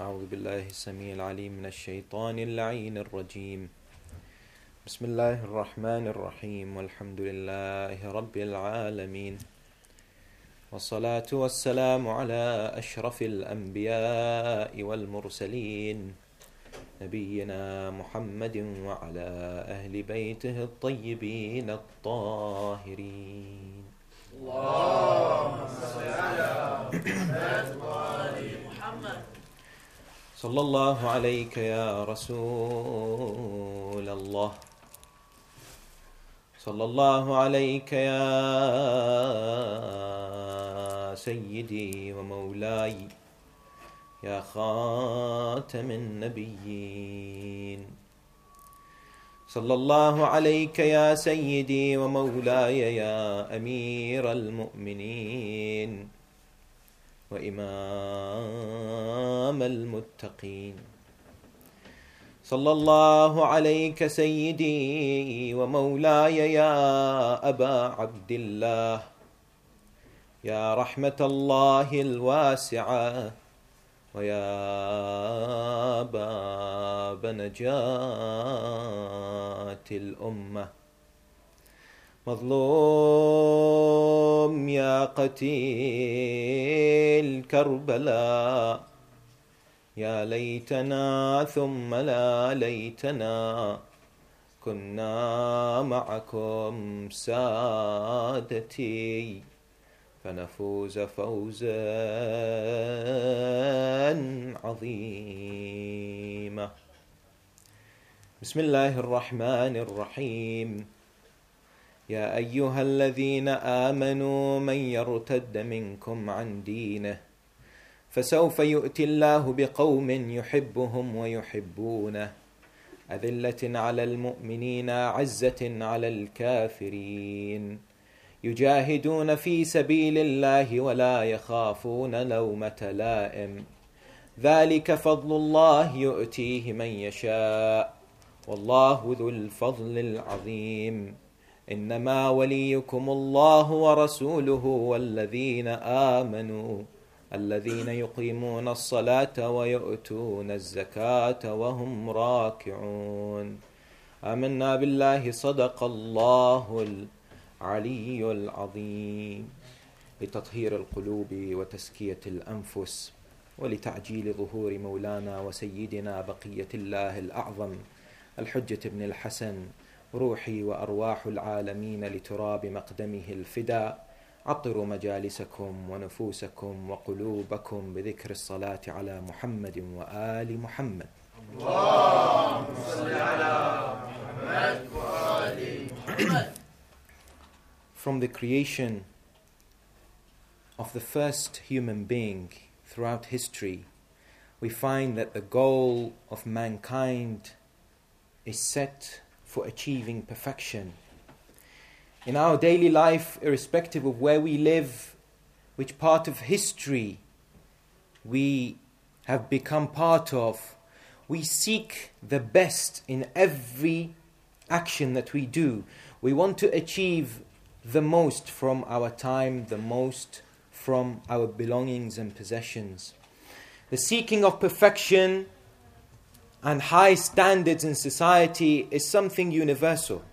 أعوذ بالله السميع العليم من الشيطان اللعين الرجيم. بسم الله الرحمن الرحيم، والحمد لله رب العالمين، والصلاة والسلام على أشرف الأنبياء والمرسلين، نبينا محمد وعلى أهل بيته الطيبين الطاهرين. اللهم صل على محمد وآل محمد. صلى الله عليك يا رسول الله، صلى الله عليك يا سيدي ومولاي، يا خاتم النبيين. صلى الله عليك يا سيدي ومولاي، يا أمير المؤمنين وإمام المتقين. صلى الله عليك سيدي ومولاي، يا أبا عبد الله، يا رحمة الله الواسعة، ويا باب نجاة الأمة. مظلوم يا قتيل كربلاء، يا ليتنا ثم لا ليتنا كنا معكم سادتي، فنفوز فوزا عظيما. بسم الله الرحمن الرحيم. يا أيها الذين آمنوا من يرتد منكم عن دينه فسوف يؤتي الله بقوم يحبهم ويحبونه، أذلة على المؤمنين أعزة على الكافرين، يجاهدون في سبيل الله ولا يخافون لومة لائم، ذلك فضل الله يؤتيه من يشاء، والله ذو الفضل العظيم. إنما وليكم الله ورسوله والذين آمنوا الذين يقيمون الصلاة ويؤتون الزكاة وهم راكعون. آمنا بالله، صدق الله العلي العظيم. لتطهير القلوب وتزكية الأنفس، ولتعجيل ظهور مولانا وسيدنا بقية الله الأعظم الحجة بن الحسن، روحي وأرواح العالمين لتراب مقدمه الفداء، عطروا مجالسكم ونفوسكم وقلوبكم بذكر الصلاة على محمد وآل محمد. اللهم صل على محمد وآل محمد. From the creation of the first human being throughout history, we find that the goal of mankind is set for achieving perfection. In our daily life, irrespective of where we live, which part of history we have become part of, we seek the best in every action that we do. We want to achieve the most from our time, the most from our belongings and possessions. The seeking of perfection and high standards in society is something universal.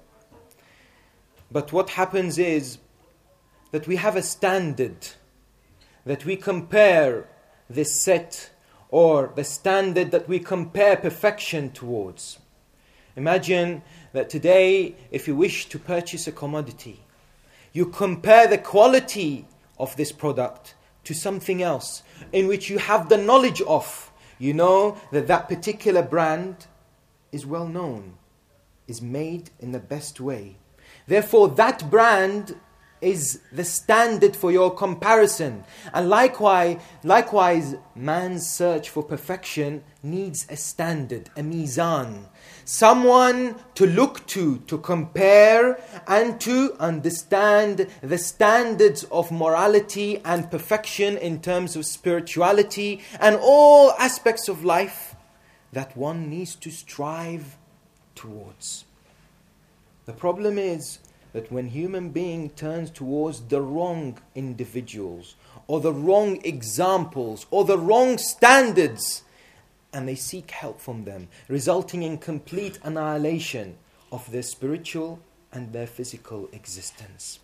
But what happens is that we have a standard that we compare this set, or the standard that we compare perfection towards. Imagine that today, if you wish to purchase a commodity, you compare the quality of this product to something else in which you have the knowledge of. You know that that particular brand is well known, is made in the best way. Therefore, that brand is the standard for your comparison. And likewise, man's search for perfection needs a standard, a mizan. Someone to look to compare and to understand the standards of morality and perfection in terms of spirituality and all aspects of life that one needs to strive towards. The problem is that when human being turns towards the wrong individuals or the wrong examples or the wrong standards, and they seek help from them, resulting in complete annihilation of their spiritual and their physical existence.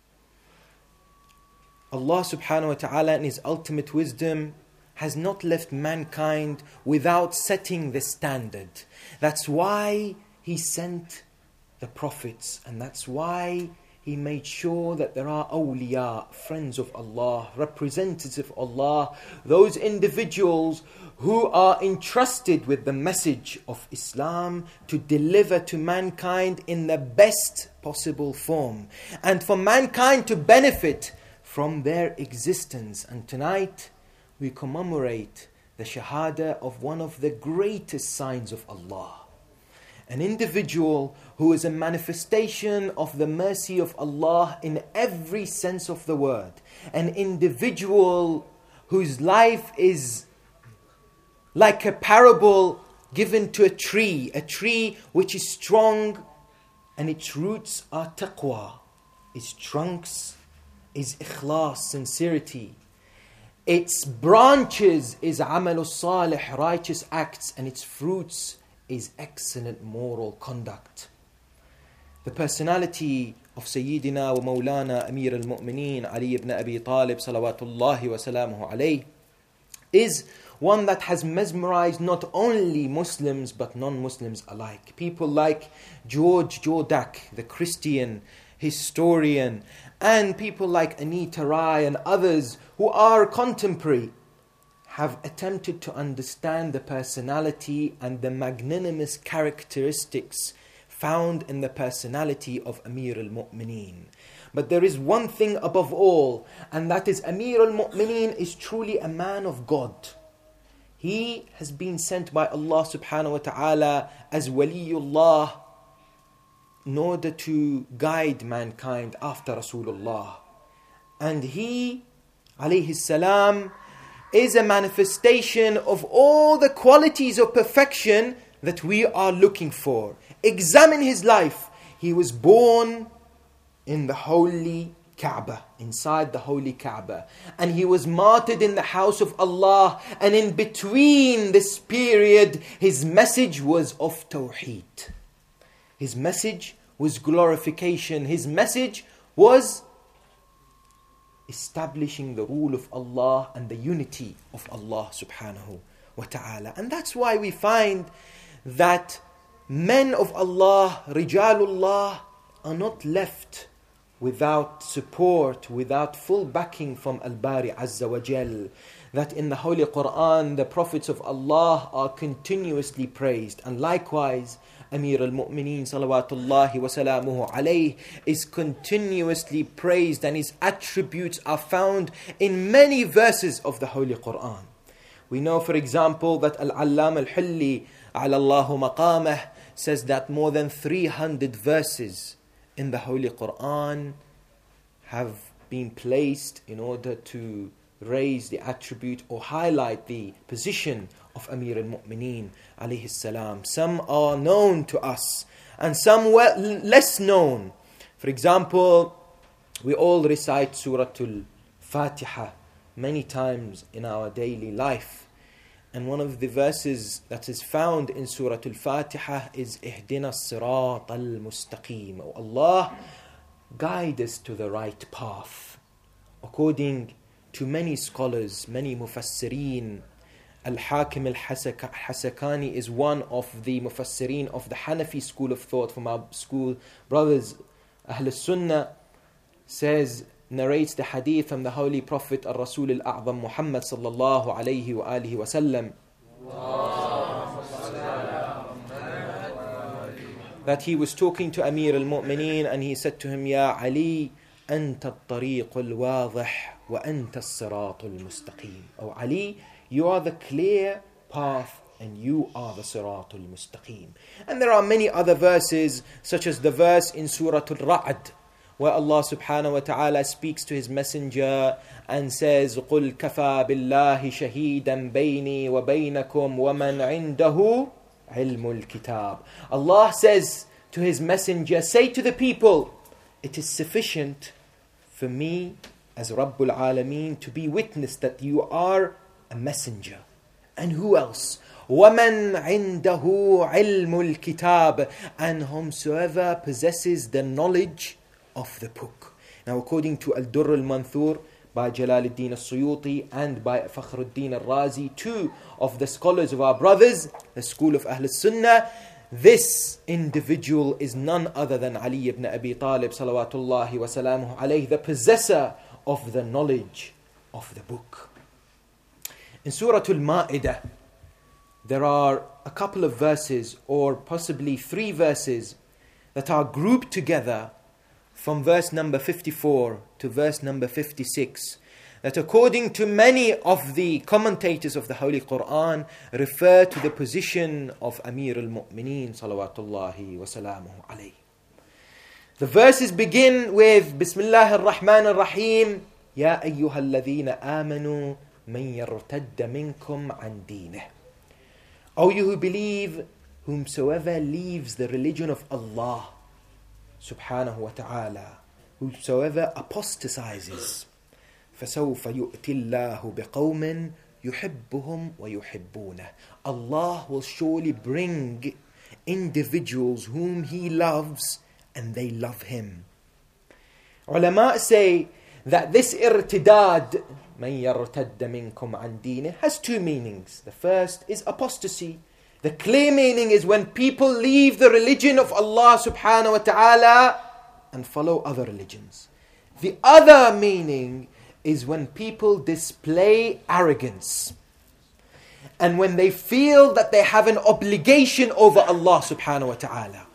Allah subhanahu wa ta'ala in His ultimate wisdom has not left mankind without setting the standard. That's why He sent the prophets, and that's why He made sure that there are awliya, friends of Allah, representatives of Allah, those individuals who are entrusted with the message of Islam to deliver to mankind in the best possible form, and for mankind to benefit from their existence. And tonight we commemorate the shahada of one of the greatest signs of Allah. An individual who is a manifestation of the mercy of Allah in every sense of the word. An individual whose life is like a parable given to a tree which is strong and its roots are taqwa, its trunks is ikhlas, sincerity, its branches is amalus salih, righteous acts, and its fruits is excellent moral conduct. The personality of Sayyidina wa Mawlana Amir al-Mu'mineen Ali ibn Abi Talib salawatullahi wa salamuhu alayh is one that has mesmerized not only Muslims but non-Muslims alike. People like George Jordak, the Christian historian, and people like Anita Rai and others who are contemporary have attempted to understand the personality and the magnanimous characteristics found in the personality of Amir al-Mu'mineen. But there is one thing above all, and that is Amir al-Mu'mineen is truly a man of God. He has been sent by Allah subhanahu wa ta'ala as Waliullah in order to guide mankind after Rasulullah. And he, alayhi salam, is a manifestation of all the qualities of perfection that we are looking for. Examine his life. He was born in the holy Kaaba, inside the holy Kaaba. And he was martyred in the house of Allah. And in between this period, his message was of Tawheed. His message was glorification. His message was establishing the rule of Allah and the unity of Allah subhanahu wa ta'ala. And that's why we find that men of Allah, Rijalullah, are not left without support, without full backing from Al-Bari Azza wa Jal. That in the Holy Quran, the prophets of Allah are continuously praised. And likewise, Amir al-Mu'mineen salawatullahi wa salamuhu alayh is continuously praised, and his attributes are found in many verses of the Holy Quran. We know, for example, that Al-Allam al-Hilli ala Allahu maqamah says that more than 300 verses in the Holy Quran have been placed in order to raise the attribute or highlight the position of Amir al-Mu'mineen alayhi salam. Some are known to us and some less known. For example, we all recite Surah Al-Fatiha many times in our daily life. And one of the verses that is found in Surah Al-Fatiha is Ihdina as-sirat al-mustaqim. Oh Allah, guide us to the right path. According to many scholars, many mufassireen, Al-Hakim al-Hasakani is one of the mufassireen of the Hanafi school of thought from our school brothers, Ahl Sunnah, narrates the hadith from the Holy Prophet Al-Rasul Al-A'zam Muhammad sallallahu alayhi wa alihi wa sallam, that he was talking to Amir al-Mu'mineen and he said to him, Ya Ali, anta al-tariq al-wadih wa anta al-sirat al-mustaqim. Oh Ali, you are the clear path and you are the sirat al-mustaqim. And there are many other verses, such as the verse in Surah Al-Ra'd, where Allah subhanahu wa ta'ala speaks to his messenger and says, قُلْ كَفَى بِاللَّهِ شَهِيدًا بَيْنِي وَبَيْنَكُمْ وَمَنْ عِنْدَهُ عِلْمُ الْكِتَابِ. Allah says to his messenger, say to the people, it is sufficient for me as Rabbul Alameen to be witness that you are a messenger. And who else? وَمَنْ عِنْدَهُ عِلْمُ الْكِتَابِ, and whomsoever possesses the knowledge of the book. Now, according to Al-Durr al-Manthur by Jalaluddin al-Suyuti and by Fakhruddin al-Razi, two of the scholars of our brothers, the school of Ahl Sunnah, this individual is none other than Ali ibn Abi Talib salawatullahi wa salamuhu alayhi, the possessor of the knowledge of the book. In Surah Al-Ma'idah, there are a couple of verses, or possibly 3 verses, that are grouped together from verse number 54 to verse number 56, that according to many of the commentators of the Holy Quran refer to the position of Amir al-Mu'mineen salawatullahi wa salamuhu alayhi. The verses begin with Bismillah ar-Rahman ar-Rahim, Ya ayyuha alladhina amanu man yartadda minkum an dineh. O you who believe, whomsoever leaves the religion of Allah subhanahu wa ta'ala, whosoever apostatizes, فَسَوْفَ يُؤْتِ اللَّهُ بِقَوْمٍ يُحِبُّهُمْ وَيُحِبُّونَهُ. Allah will surely bring individuals whom He loves and they love Him. Ulama say that this irtidad, مَنْ يَرْتَدَّ مِنْكُمْ عَنْ دِينِهِ, has 2 meanings. The first is apostasy. The clear meaning is when people leave the religion of Allah subhanahu wa ta'ala and follow other religions. The other meaning is when people display arrogance and when they feel that they have an obligation over Allah subhanahu wa ta'ala.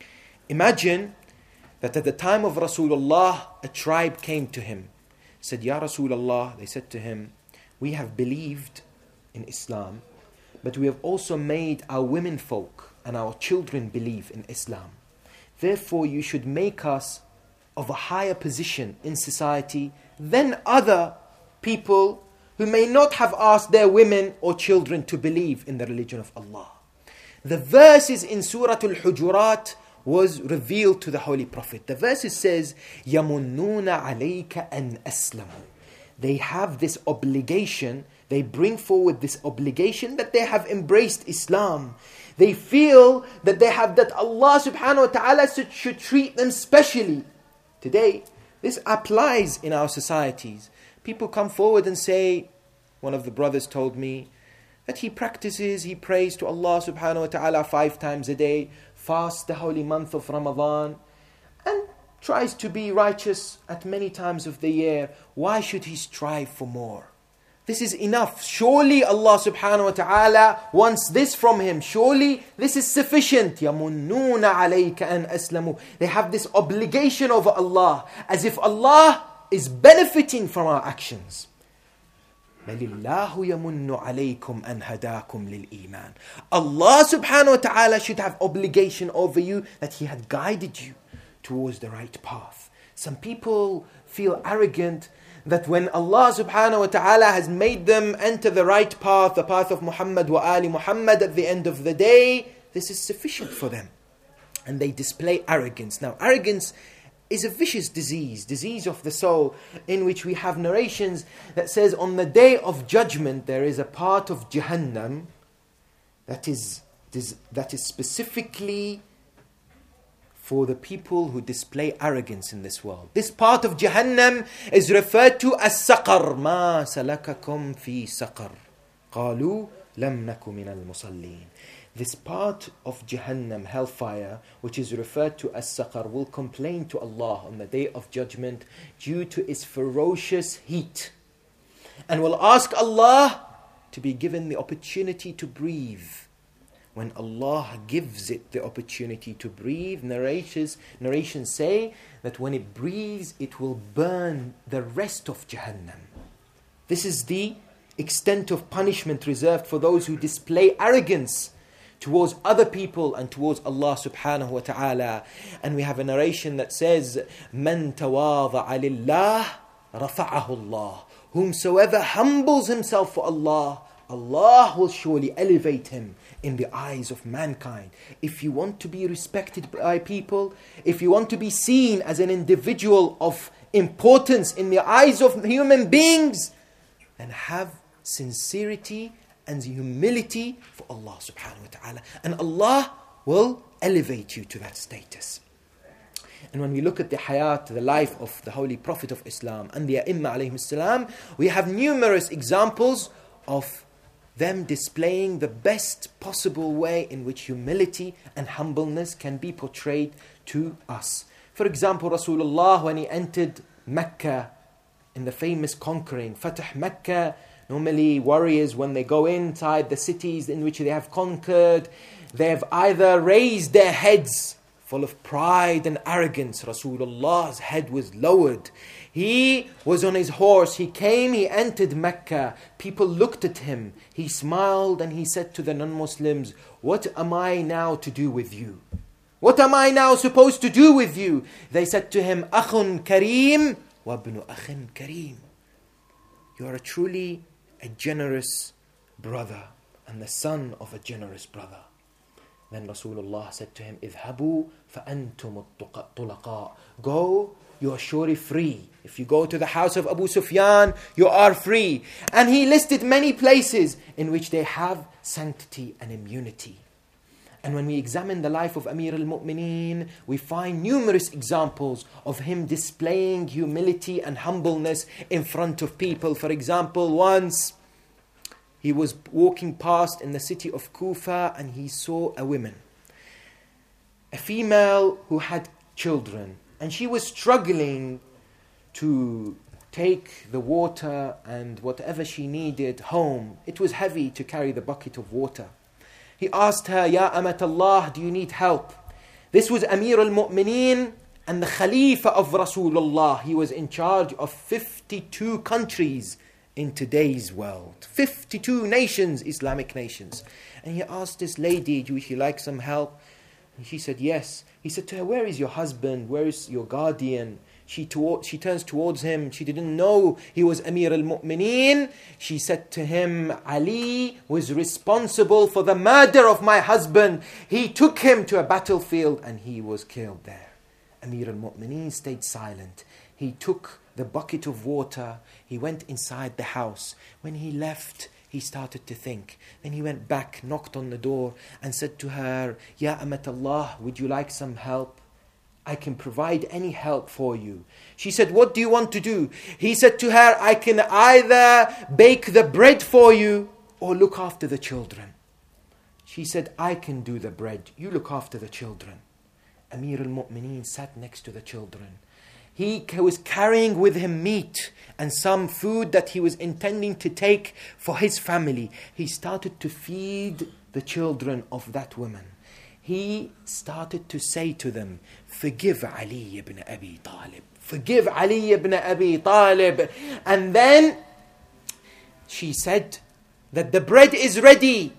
Imagine that at the time of Rasulullah, a tribe came to him, said, Ya Rasulullah, they said to him, we have believed in Islam, but we have also made our women folk and our children believe in Islam. Therefore, you should make us of a higher position in society than other people who may not have asked their women or children to believe in the religion of Allah. The verses in Surah Al-Hujurat was revealed to the Holy Prophet. The verses says, يَمُنُّونَ عَلَيْكَ أَنْ أَسْلَمُوا. They have this obligation, they bring forward this obligation that they have embraced Islam. They feel that they have, that Allah subhanahu wa ta'ala should treat them specially. Today, this applies in our societies. People come forward and say, one of the brothers told me that he prays to Allah subhanahu wa ta'ala 5 times a day, fasts the holy month of Ramadan, and tries to be righteous at many times of the year. Why should he strive for more? This is enough. Surely Allah subhanahu wa ta'ala wants this from him. Surely this is sufficient. يَمُنُّونَ عَلَيْكَ أَنْ أَسْلَمُوا. They have this obligation over Allah, as if Allah is benefiting from our actions. بَلِ اللَّهُ يَمُنُّ عَلَيْكُمْ أَنْ هَدَاكُمْ لِلْإِيمَانِ. Allah subhanahu wa ta'ala should have obligation over you, that He had guided you towards the right path. Some people feel arrogant that when Allah subhanahu wa ta'ala has made them enter the right path, the path of Muhammad wa Ali Muhammad, at the end of the day, this is sufficient for them. And they display arrogance. Now, arrogance is a vicious disease of the soul, in which we have narrations that says on the day of judgment there is a part of Jahannam that is specifically for the people who display arrogance in this world. This part of Jahannam is referred to as Saqar. مَا سَلَكَكُمْ فِي سَقَرٍ قَالُوا لَمْ نَكُ مِنَ الْمُصَلِّينَ. This part of Jahannam, hellfire, which is referred to as Saqar, will complain to Allah on the day of judgment due to its ferocious heat, and will ask Allah to be given the opportunity to breathe. When Allah gives it the opportunity to breathe, narrations say that when it breathes, it will burn the rest of Jahannam. This is the extent of punishment reserved for those who display arrogance towards other people and towards Allah subhanahu wa ta'ala. And we have a narration that says, مَنْ تَوَاضَعَ لِلَّهِ رَفَعَهُ اللَّهِ. Whomsoever humbles himself for Allah, Allah will surely elevate him in the eyes of mankind. If you want to be respected by people, if you want to be seen as an individual of importance in the eyes of human beings, then have sincerity and humility for Allah subhanahu wa ta'ala. And Allah will elevate you to that status. And when we look at the hayat, the life of the Holy Prophet of Islam and the A'imma alayhim salam, we have numerous examples of them displaying the best possible way in which humility and humbleness can be portrayed to us. For example, Rasulullah, when he entered Mecca in the famous conquering, Fatah Mecca, normally warriors, when they go inside the cities in which they have conquered, they have either raised their heads full of pride and arrogance. Rasulullah's head was lowered. He was on his horse. He came, he entered Mecca. People looked at him. He smiled and he said to the non-Muslims, "What am I now to do with you? What am I now supposed to do with you?" They said to him, "Akhun Kareem wa ibnu akhin Kareem." You are truly a generous brother and the son of a generous brother. Then Rasulullah said to him, "Idhabu فَأَنْتُمُ الطُّلَقَاء." Go, you are surely free. If you go to the house of Abu Sufyan, you are free. And he listed many places in which they have sanctity and immunity. And when we examine the life of Amir al-Mu'mineen, we find numerous examples of him displaying humility and humbleness in front of people. For example, once he was walking past in the city of Kufa and he saw a woman, a female who had children, and she was struggling to take the water and whatever she needed home. It was heavy to carry the bucket of water. He asked her, "Ya Amat Allah, do you need help?" This was Amir al-Mu'mineen and the Khalifa of Rasulullah. He was in charge of 52 countries in today's world. 52 nations, Islamic nations. And he asked this lady, "Would you like some help?" And she said, "Yes." He said to her, "Where is your husband? Where is your guardian?" She turns towards him. She didn't know he was Amir al-Mu'mineen. She said to him, "Ali was responsible for the murder of my husband. He took him to a battlefield and he was killed there." Amir al-Mu'mineen stayed silent. He took the bucket of water. He went inside the house. When he left, he started to think. Then he went back, knocked on the door and said to her, "Ya Amat Allah, would you like some help? I can provide any help for you." She said, "What do you want to do?" He said to her, "I can either bake the bread for you or look after the children." She said, "I can do the bread. You look after the children." Amir al-Mu'mineen sat next to the children. He was carrying with him meat and some food that he was intending to take for his family. He started to feed the children of that woman. He started to say to them, "Forgive Ali ibn Abi Talib. Forgive Ali ibn Abi Talib." And then she said that the bread is ready.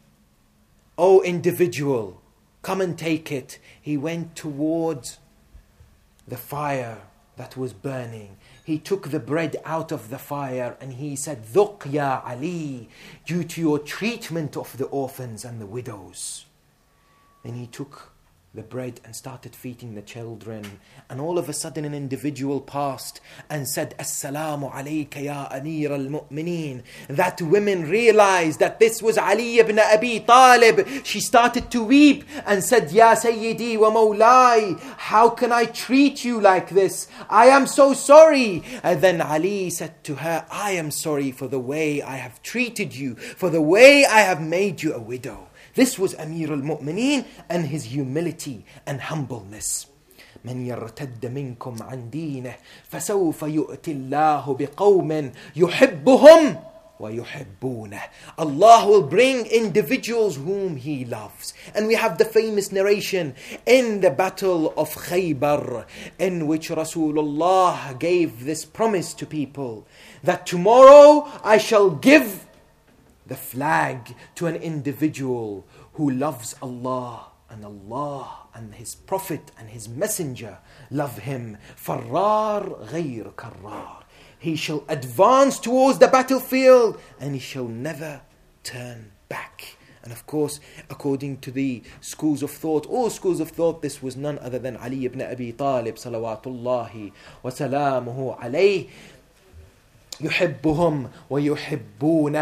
"Oh individual, come and take it." He went towards the fire that was burning. He took the bread out of the fire and he said, "Dhuq ya Ali, due to your treatment of the orphans and the widows." Then he took the bread and started feeding the children. And all of a sudden an individual passed and said, "Assalamu alayka ya Amir al-Mu'mineen." That woman realized that this was Ali ibn Abi Talib. She started to weep and said, "Ya Sayyidi wa Mawlai, how can I treat you like this? I am so sorry." And then Ali said to her, "I am sorry for the way I have treated you, for the way I have made you a widow." This was Amir al-Mu'mineen and his humility and humbleness. مَنْ يَرْتَدَّ مِنْكُمْ عَنْ دِينِهِ فَسَوْفَ يُؤْتِ اللَّهُ بِقَوْمٍ يُحِبُّهُمْ وَيُحِبُّونَهُ. Allah will bring individuals whom He loves. And we have the famous narration in the battle of Khaybar, in which Rasulullah gave this promise to people, that tomorrow I shall give the flag to an individual who loves Allah and His Prophet and His Messenger love him. Farrar ghayr karrar. He shall advance towards the battlefield and he shall never turn back. And of course, according to the schools of thought, all schools of thought, this was none other than Ali ibn Abi Talib salawatullahi wa salamuhu alayh. يحبهم ويحبونه.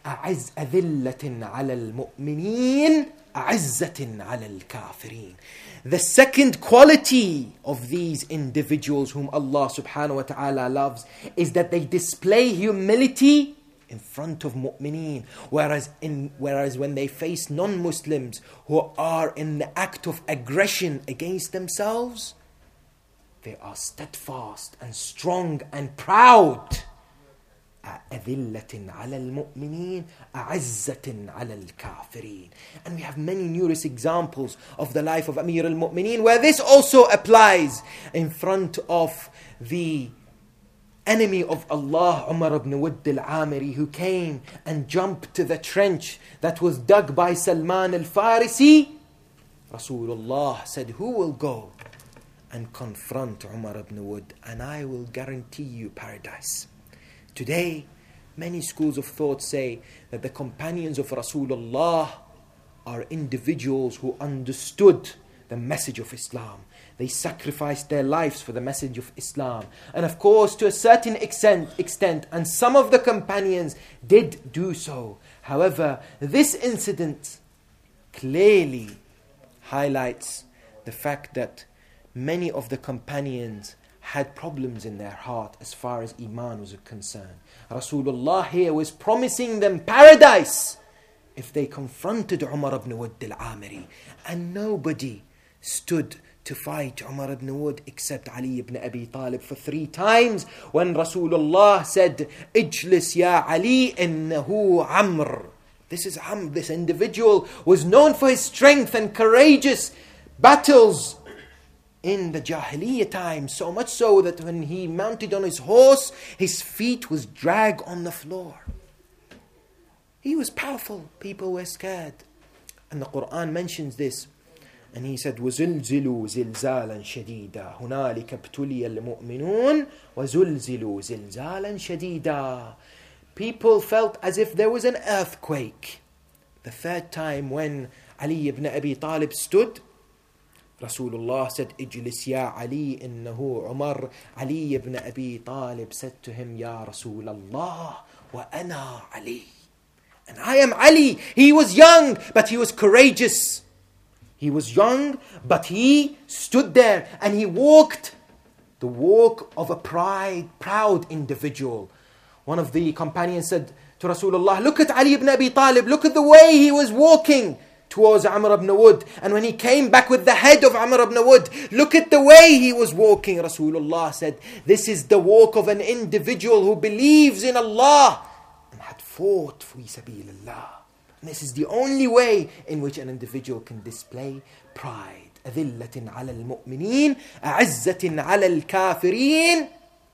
أذلة على المؤمنين أعزة على الكافرين. The second quality of these individuals whom Allah subhanahu wa ta'ala loves is that they display humility in front of mu'mineen. Whereas when they face non-Muslims who are in the act of aggression against themselves, they are steadfast and strong and proud. أذلة على المؤمنين أعزة على الكافرين. And we have many numerous examples of the life of Amir al-Mu'mineen where this also applies in front of the enemy of Allah, Umar ibn Wudd al-Amiri, who came and jumped to the trench that was dug by Salman al-Farisi. Rasulullah said, who will go and confront Umar ibn Wudd, and I will guarantee you paradise. Today, many schools of thought say that the companions of Rasulullah are individuals who understood the message of Islam. They sacrificed their lives for the message of Islam. And of course, to a certain extent, and some of the companions did do so. However, this incident clearly highlights the fact that many of the companions had problems in their heart as far as Iman was concerned. Rasulullah here was promising them paradise if they confronted Umar ibn Wudd al-Amiri. And nobody stood to fight Umar ibn Wudd except Ali ibn Abi Talib for 3 times when Rasulullah said, Ijlis ya Ali innahu Amr. This is Amr. This individual was known for his strength and courageous battles in the Jahiliyyah time, so much so that when he mounted on his horse, his feet was dragged on the floor. He was powerful. People were scared. And the Quran mentions this. And he said, وَزُلْزِلُوا زِلْزَالًا شَدِيدًا هُنَالِكَ ابْتُلِيَ الْمُؤْمِنُونَ وَزُلْزِلُوا زِلْزَالًا شَدِيدًا. People felt as if there was an earthquake. The 3rd time when Ali ibn Abi Talib stood, Rasulullah said, Ijlis ya Ali innahu Umar. Ali ibn Abi Talib said to him, Ya Rasulallah, wa ana Ali. And I am Ali. He was young, but he was courageous. He was young, but he stood there and he walked the walk of a proud individual. One of the companions said to Rasulullah, look at Ali ibn Abi Talib, look at the way he was walking towards Amr ibn Wudd. And when he came back with the head of Amr ibn Wudd, look at the way he was walking. Rasulullah said, this is the walk of an individual who believes in Allah and had fought fi sabilillah. And this is the only way in which an individual can display pride. أذلة على المؤمنين أعزة على الكافرين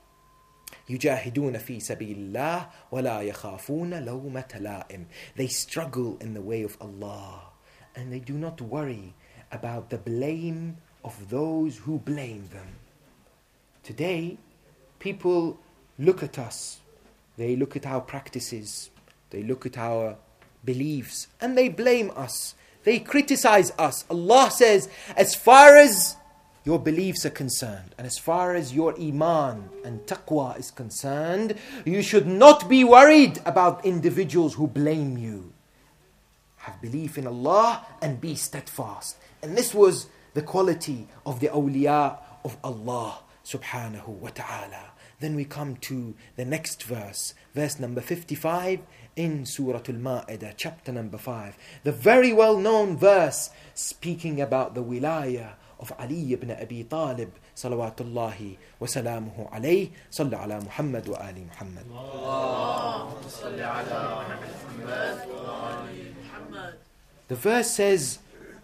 يجاهدون في سبيل الله ولا يخافون لومة لائم. They struggle in the way of Allah, and they do not worry about the blame of those who blame them. Today, people look at us, they look at our practices, they look at our beliefs, and they blame us, they criticize us. Allah says, as far as your beliefs are concerned, and as far as your iman and taqwa is concerned, you should not be worried about individuals who blame you. Have belief in Allah and be steadfast. And this was the quality of the awliya of Allah subhanahu wa ta'ala. Then we come to the next verse, verse number 55 in Surah Al-Ma'idah, chapter number 5. The very well-known verse speaking about the wilayah of Ali ibn Abi Talib, salawatullahi wa salamuhu alayhi. Salli ala Muhammad wa ali Muhammad. Allahumma salli ala Muhammad wa ali Muhammad. The verse says,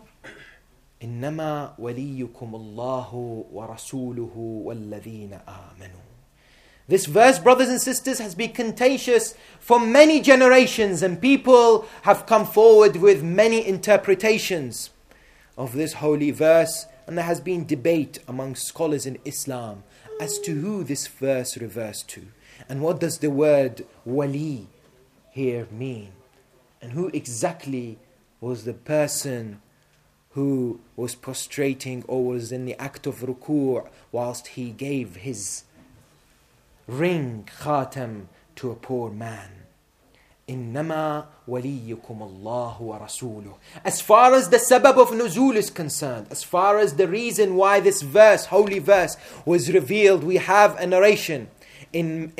إنما وليكم الله ورسوله والذين آمنوا. This verse, brothers and sisters, has been contentious for many generations, and people have come forward with many interpretations of this holy verse, and there has been debate among scholars in Islam as to who this verse refers to, and what does the word wali here mean, and who exactly was the person who was prostrating or was in the act of ruku' whilst he gave his ring, khatam, to a poor man. إنما وليكم الله ورسوله. As far as the sabab of nuzul is concerned, as far as the reason why this verse, holy verse, was revealed, we have a narration in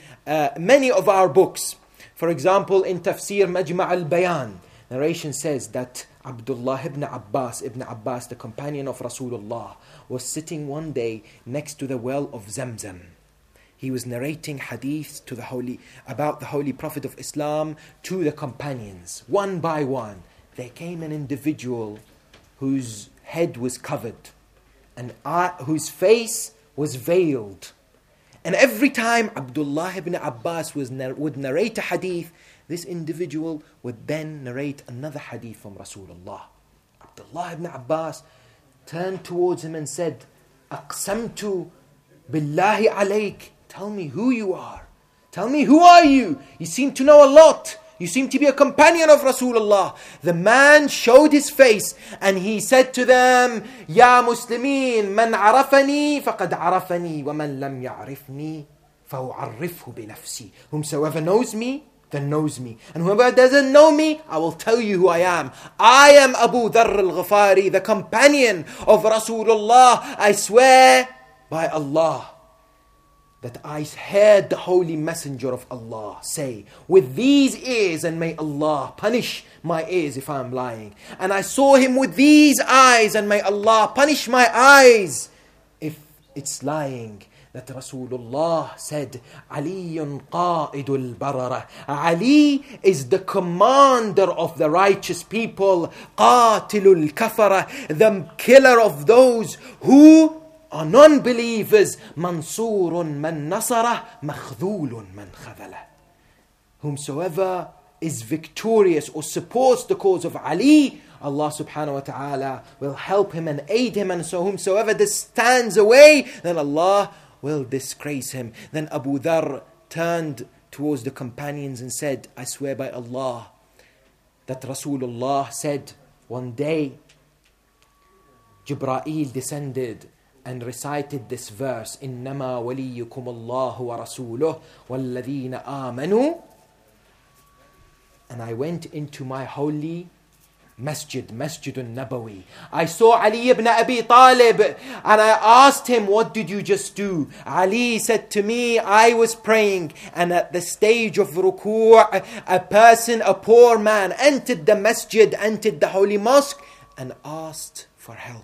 many of our books. For example, in Tafsir Majma' al-Bayan, narration says that Abdullah ibn Abbas, the companion of Rasulullah, was sitting one day next to the well of Zamzam. He was narrating hadiths about the Holy Prophet of Islam to the companions. One by one, there came an individual whose head was covered and whose face was veiled. And every time Abdullah ibn Abbas would narrate a hadith, this individual would then narrate another hadith from Rasulullah. Abdullah ibn Abbas turned towards him and said, "Aqsamtu billahi alayk." Tell me who you are. Tell me who are you? You seem to know a lot. You seem to be a companion of Rasulullah. The man showed his face and he said to them, "Ya Muslimin, man arafani faqad arafani, wa man lam ya'rifni fa'u'arrifhu bi nafsi." Whomsoever knows me, then knows me. And whoever doesn't know me, I will tell you who I am. I am Abu Dharr al-Ghifari, the companion of Rasulullah. I swear by Allah that I heard the Holy Messenger of Allah say, "With these ears, and may Allah punish my ears if I am lying. And I saw him with these eyes, and may Allah punish my eyes if it's lying." That Rasulullah said, "Aliyun qa'idul barara." Ali is the commander of the righteous people. Qatilul kafara, the killer of those who are non-believers. Mansurun man nasara, makhdhulun man khadhala. Whomsoever is victorious or supports the cause of Ali, Allah subhanahu wa ta'ala will help him and aid him. And so whomsoever this stands away, then Allah will disgrace him. Then Abu Dharr turned towards the companions and said, "I swear by Allah that Rasulullah said one day Jibreel descended and recited this verse, إِنَّمَا وَلِيُّكُمُ اللَّهُ وَرَسُولُهُ وَالَّذِينَ آمَنُوا." And I went into my holy Masjidun Nabawi. I saw Ali ibn Abi Talib and I asked him, "What did you just do?" Ali said to me, "I was praying, and at the stage of ruku', a poor man entered the masjid, entered the holy mosque and asked for help.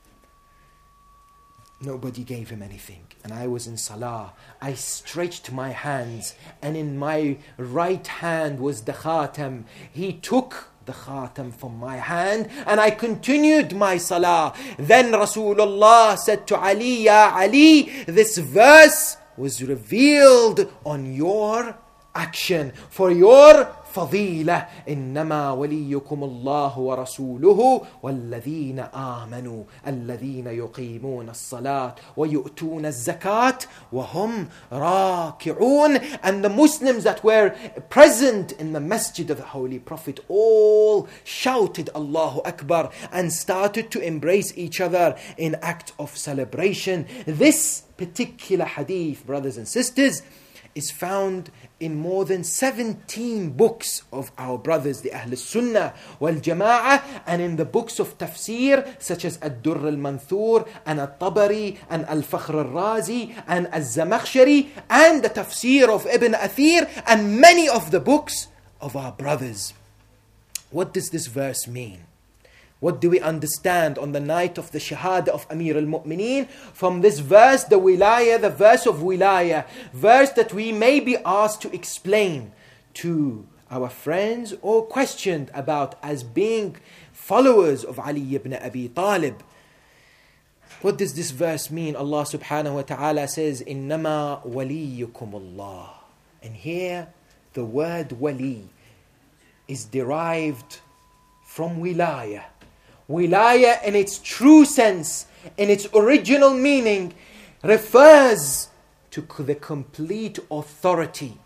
Nobody gave him anything. And I was in salah. I stretched my hands, and in my right hand was the khatam. He took the khatam from my hand, and I continued my salah. Then Rasulullah said to Ali, "Ya Ali, this verse was revealed on your action, for your فضيلة إنما وليكم الله ورسوله والذين آمنوا الذين يقيمون الصلاة ويؤتون الزكاة وهم راكعون." And the Muslims that were present in the masjid of the Holy Prophet all shouted Allahu Akbar and started to embrace each other in act of celebration. This particular hadith, brothers and sisters, is found in more than 17 books of our brothers, the Ahl Sunnah wal Jama'ah, and in the books of tafsir such as Ad-Durr al-Manthur and At-Tabari and Al-Fakhr al-Razi and Al-Zamakhshari and the tafsir of Ibn Athir and many of the books of our brothers. What does this verse mean? What do we understand on the night of the Shahada of Amir al-Mu'mineen from this verse, the Wilayah, the verse of Wilayah, verse that we may be asked to explain to our friends or questioned about as being followers of Ali ibn Abi Talib? What does this verse mean? Allah subhanahu wa ta'ala says, إِنَّمَا وَلِيُّكُمُ اللَّهِ. And here the word wali is derived from Wilayah. Wilayah in its true sense, in its original meaning, refers to the complete authority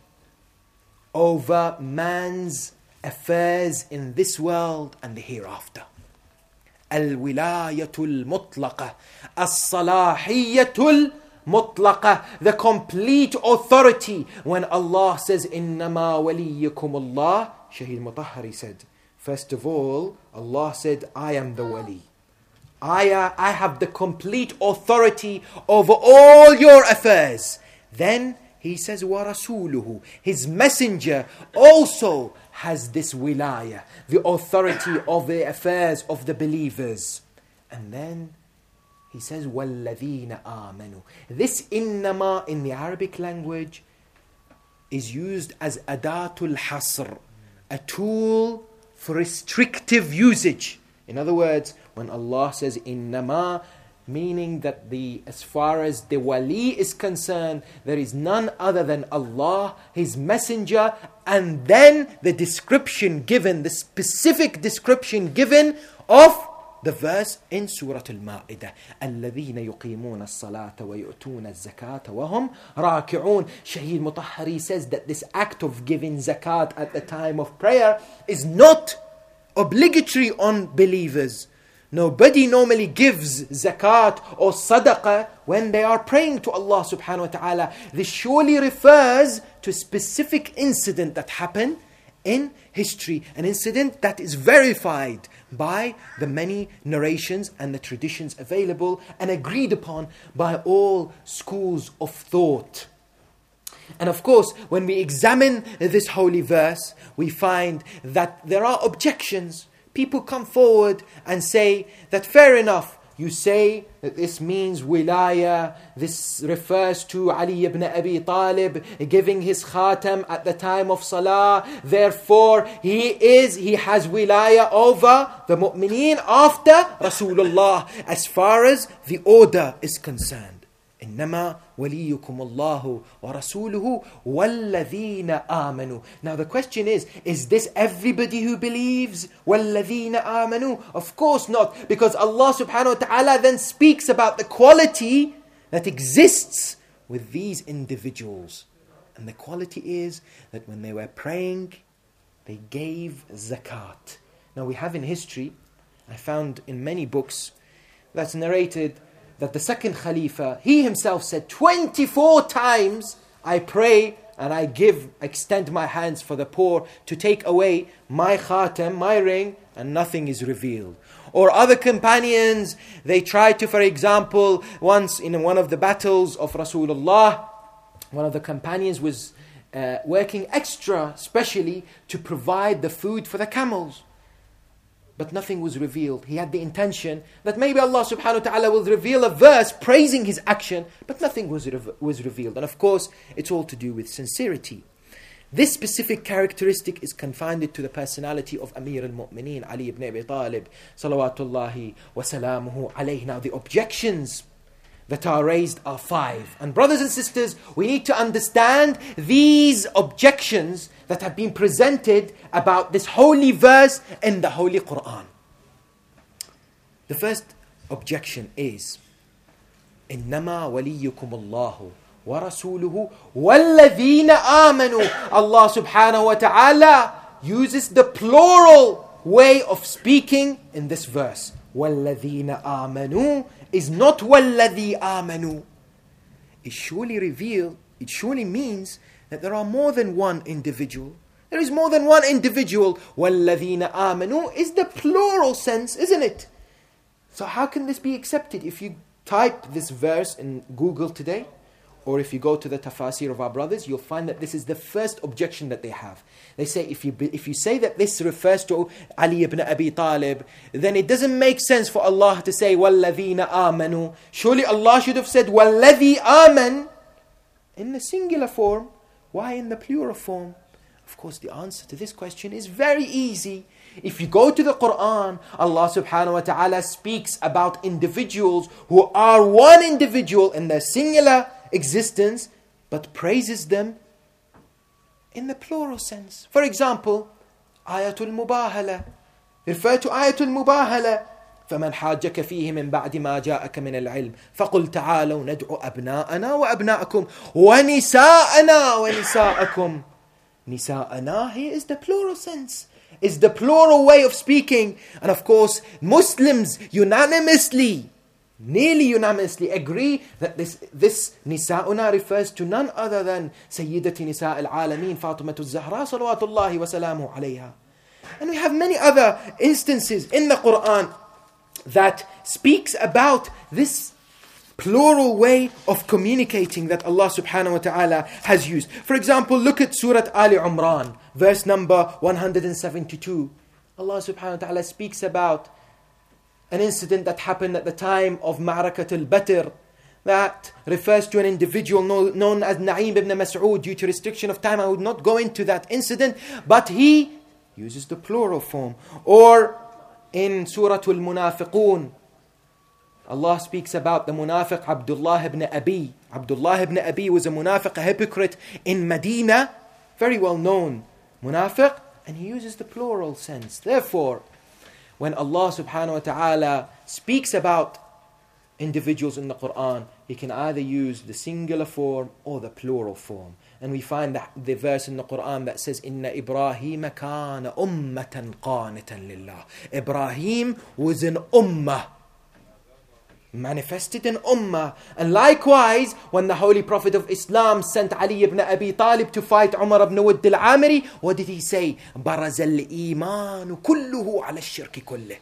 over man's affairs in this world and the hereafter. Al-wilayatul mutlaqa, as-salahiyatul مطلقة, the complete authority. When Allah says, إِنَّمَا وَلِيُّكُمُ اللَّهِ, Shaheed Mutahhari said, first of all, Allah said, I am the wali. I have the complete authority over all your affairs. Then He says, وَرَسُولُهُ, His messenger also has this wilaya, the authority of the affairs of the believers. And then He says, وَالَّذِينَ آمَنُوا. This إِنَّمَا in the Arabic language is used as أَدَاةُ الْحَصْرِ, a tool for restrictive usage. In other words, when Allah says إِنَّمَا, meaning that as far as the wali is concerned, there is none other than Allah, His messenger, and then the description given, the specific description given of the verse in Surah Al-Ma'idah. الَّذِينَ يُقِيمُونَ الصَّلَاةَ وَيُؤْتُونَ الزَّكَاةَ وَهُمْ رَاكِعُونَ. Shaheed Mutahhari says that this act of giving zakat at the time of prayer is not obligatory on believers. Nobody normally gives zakat or sadaqah when they are praying to Allah subhanahu wa ta'ala. This surely refers to a specific incident that happened in history, an incident that is verified by the many narrations and the traditions available and agreed upon by all schools of thought. And of course, when we examine this holy verse, we find that there are objections. People come forward and say that fair enough, you say that this means wilaya, this refers to Ali ibn Abi Talib giving his khatam at the time of salah, therefore he has wilaya over the mu'mineen after Rasulullah as far as the order is concerned. إِنَّمَا وَلِيُّكُمُ اللَّهُ وَرَسُولُهُ وَالَّذِينَ آمَنُوا. Now the question is this everybody who believes? وَالَّذِينَ آمَنُوا? Of course not, because Allah subhanahu wa ta'ala then speaks about the quality that exists with these individuals. And the quality is that when they were praying, they gave zakat. Now we have in history, I found in many books, that's narrated that the second Khalifa, he himself said 24 times, I pray and I extend my hands for the poor to take away my khatam, my ring, and nothing is revealed. Or other companions, they tried to, for example, once in one of the battles of Rasulullah, one of the companions was working extra, specially to provide the food for the camels. But nothing was revealed. He had the intention that maybe Allah subhanahu wa ta'ala will reveal a verse praising his action, but nothing was revealed. And of course, it's all to do with sincerity. This specific characteristic is confined to the personality of Amir al-Mu'mineen, Ali ibn Abi Talib, salawatullahi wa salamuhu alayhi. Now the objections that are raised are 5. And brothers and sisters, we need to understand these objections that have been presented about this holy verse in the Holy Quran. The first objection is إِنَّمَا وَلِيُّكُمُ اللَّهُ وَرَسُولُهُ وَالَّذِينَ آمَنُوا. Allah subhanahu wa ta'ala uses the plural way of speaking in this verse. وَالَّذِينَ آمَنُوا is not وَالَّذِي آمَنُوا. It surely means that there are more than one individual. There is more than one individual. وَالَّذِينَ آمَنُوا is the plural sense, isn't it? So how can this be accepted? If you type this verse in Google today, or if you go to the tafasir of our brothers, you'll find that this is the first objection that they have. They say, if you say that this refers to Ali ibn Abi Talib, then it doesn't make sense for Allah to say, وَالَّذِينَ آمَنُوا. Surely Allah should have said, وَالَّذِي آمَنْ in the singular form. Why in the plural form? Of course, the answer to this question is very easy. If you go to the Quran, Allah subhanahu wa ta'ala speaks about individuals who are one individual in their singular existence, but praises them in the plural sense. For example, Ayatul Mubahala. Refer to Ayatul Mubahala. فَمَنْ حَاجَّكَ فِيهِ مِنْ بَعْدِ مَا جَاءَكَ مِنَ الْعِلْمِ فَقُلْ تَعَالَوْا نَدْعُ أَبْنَاءَنَا وَأَبْنَاءَكُمْ وَنِسَاءَنَا وَنِسَاءَكُمْ. Nisa'ana here is the plural sense. Is the plural way of speaking. And of course, Muslims unanimously nearly unanimously agree that this Nisa'una refers to none other than Sayyidati Nisa al-Alameen, Fatimatu Zahra, salawatullahi wa salamu alayha. And we have many other instances in the Quran that speaks about this plural way of communicating that Allah subhanahu wa ta'ala has used. For example, look at Surah Ali Imran, verse number 172. Allah subhanahu wa ta'ala speaks about an incident that happened at the time of Ma'rakat al-Badr that refers to an individual known as Na'im ibn Mas'ud. Due to restriction of time, I would not go into that incident, but he uses the plural form. Or in Surah Al-Munafiqun, Allah speaks about the Munafiq Abdullah ibn Abi. Abdullah ibn Abi was a Munafiq, a hypocrite in Medina, very well known Munafiq, and he uses the plural sense. Therefore, when Allah subhanahu wa ta'ala speaks about individuals in the Quran, He can either use the singular form or the plural form. And we find that the verse in the Quran that says, Inna Ibrahim kana ummatan qanitan lillah. Ibrahim was an ummah, manifested an ummah. And likewise, when the Holy Prophet of Islam sent Ali ibn Abi Talib to fight Umar ibn Wadd al-Amiri, what did he say? Baraz al-iman kulluhu ala al-shirk kullih.